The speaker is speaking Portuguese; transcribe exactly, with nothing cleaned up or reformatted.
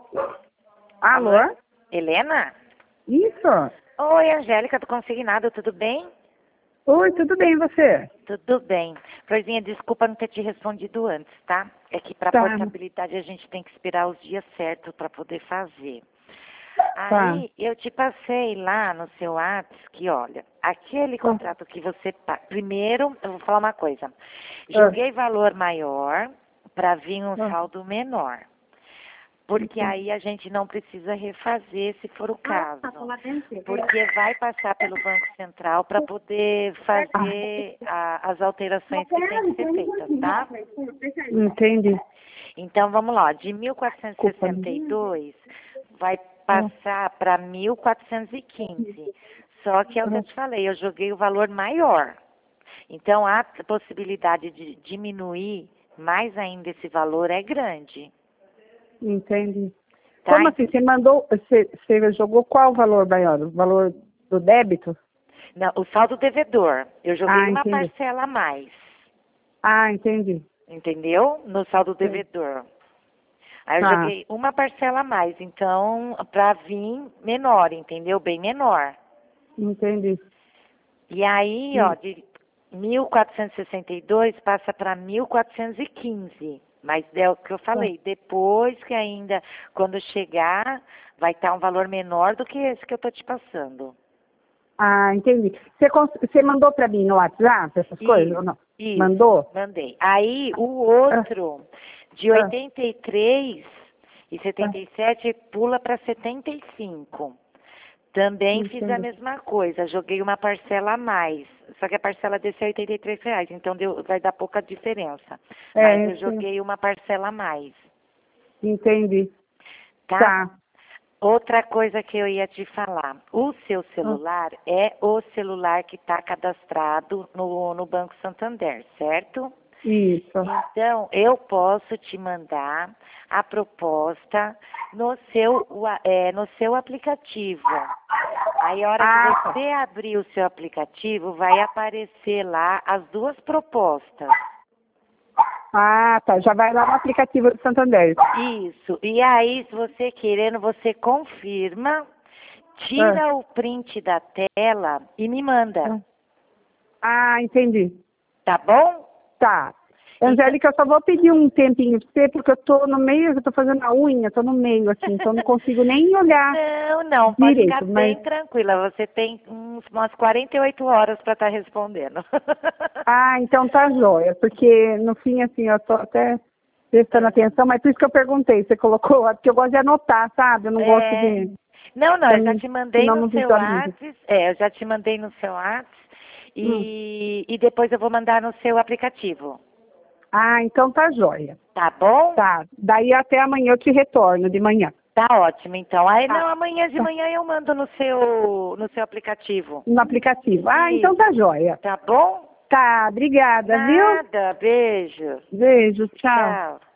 Alô? Helena? Isso. Oi, Angélica do Consignado, tudo bem? Oi, tudo bem, e você? Tudo bem. Florzinha, desculpa não ter te respondido antes, tá? É que para Tá. portabilidade a gente tem que esperar os dias certos para poder fazer. Tá. Aí eu te passei lá no seu WhatsApp que, olha, aquele contrato que você... pa- Primeiro, eu vou falar uma coisa. Joguei valor maior para vir um Ah. saldo menor. Porque aí a gente não precisa refazer, se for o caso. Porque vai passar pelo Banco Central para poder fazer a- as alterações que tem que ser feitas, tá? Entendi. Então, vamos lá. De mil quatrocentos e sessenta e dois vai passar para mil quatrocentos e quinze. Só que é o que eu te falei, eu joguei o valor maior. Então, a possibilidade de diminuir mais ainda esse valor é grande. Entendi. Tá? Como assim? Você mandou, você, você jogou qual valor maior? O valor do débito? Não, o saldo devedor. Eu joguei Ah, uma entendi. parcela a mais. Ah, entendi. Entendeu? No saldo Sim. devedor. Aí eu Tá. joguei uma parcela a mais. Então, para vir menor, entendeu? Bem menor. Entendi. E aí, Sim. ó, de mil quatrocentos e sessenta e dois passa para mil quatrocentos e quinze. Mas é o que eu falei, depois que ainda, quando chegar, vai estar um valor menor do que esse que eu tô te passando. Ah, entendi. Você, cons- você mandou para mim no WhatsApp essas coisas ou não? Isso, Mandou? mandei. Aí, o outro, de Ah. oitenta e três e setenta e sete, pula para setenta e cinco. Também fiz a Entendi. mesma coisa, joguei uma parcela a mais. Só que a parcela desse é oitenta e três reais, então deu, vai dar pouca diferença. É, Mas eu sim. joguei uma parcela a mais, Entendi. tá? Tá. Outra coisa que eu ia te falar, o seu Ah. celular é o celular que está cadastrado no, no Banco Santander, certo? Isso. Então, eu posso te mandar a proposta no seu, ua- é, no seu aplicativo. Aí, a hora Ah, que você abrir o seu aplicativo, vai aparecer lá as duas propostas. Ah, tá. Já vai lá no aplicativo do Santander. Isso. E aí, se você querendo, você confirma, tira o print da tela e me manda. Ah, entendi. Tá bom? Tá. Angélica, eu só vou pedir um tempinho pra você, porque eu tô no meio, eu tô fazendo a unha, tô no meio, assim, então não consigo nem olhar Não, não, pode direito, ficar mas... bem tranquila. Você tem uns, umas quarenta e oito horas para estar respondendo. Ah, então tá jóia, porque no fim, assim, eu tô até prestando atenção, mas por isso que eu perguntei, você colocou, porque eu gosto de anotar, sabe? Eu não gosto É... de... Não, não, eu já te mandei Senão no não seu visualizo. WhatsApp. É, eu já te mandei no seu WhatsApp Hum. e, e depois eu vou mandar no seu aplicativo. Ah, então tá jóia. Tá bom? Tá, daí até amanhã eu te retorno, de manhã. Tá ótimo, então. Aí, Tá. não, amanhã de Tá. manhã eu mando no seu, no seu aplicativo. No aplicativo. Ah, então tá jóia. Tá bom? Tá, obrigada, viu? Nada, beijo. Beijo, tchau. Tchau.